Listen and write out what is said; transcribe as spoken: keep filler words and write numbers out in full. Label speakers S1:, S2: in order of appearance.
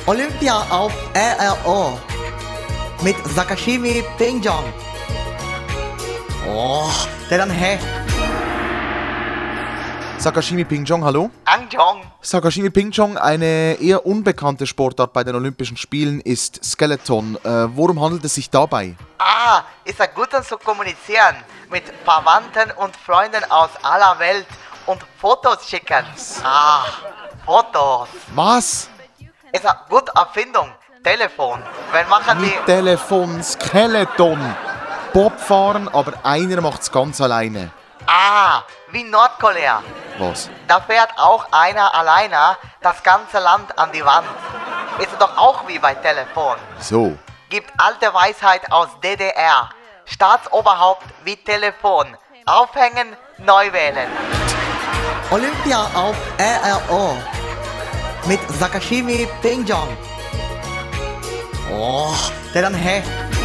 S1: Olympia auf R R O mit Sakashimi Pingjong. Oh, der dann hä?
S2: Sakashimi Pingjong, hallo?
S1: Angjong.
S2: Sakashimi Pingjong, eine eher unbekannte Sportart bei den Olympischen Spielen, ist Skeleton. Äh, worum handelt es sich dabei?
S1: Ah, ist er gut zu kommunizieren mit Verwandten und Freunden aus aller Welt und Fotos schicken. Ah, Fotos.
S2: Was?
S1: Ist eine gute Erfindung. Telefon. Wenn machen die...
S2: Mit Telefon, Skeleton. Bobfahren, aber einer macht es ganz alleine.
S1: Ah, wie Nordkorea.
S2: Was?
S1: Da fährt auch einer alleine das ganze Land an die Wand. Ist doch auch wie bei Telefon.
S2: So.
S1: Gibt alte Weisheit aus D D R. Staatsoberhaupt wie Telefon. Aufhängen, neu wählen. Olympia auf R R O mit Sakashimi Pingjong. Oh, der dann hä?